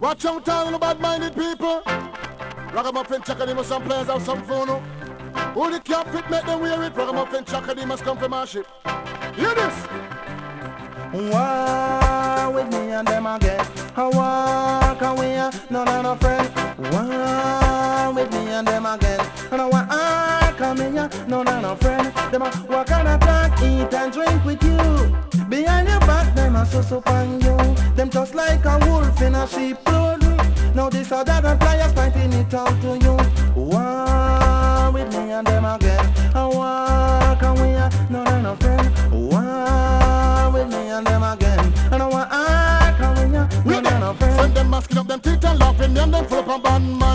Watch out, all the bad-minded people. Ragamuffin Chaka, they must some players have some phone. Who the cap fit make them wear it? Ragamuffin Chaka, they must come from our ship. Hear this. War with me and them again. I walk away, no friend. War with me and them again. And I walk away, no friend. Them a walk and a talk, eat and drink with you. Behind your back, them a so on you. Them just like a wolf in a sheep clothing. Now this other players pointing it out to you. War with me and them again. I walk away, no friend. War with me and them again. And I walk away, no friend. Send them masking up them teeth and laughing. Me and them full up a bad mind.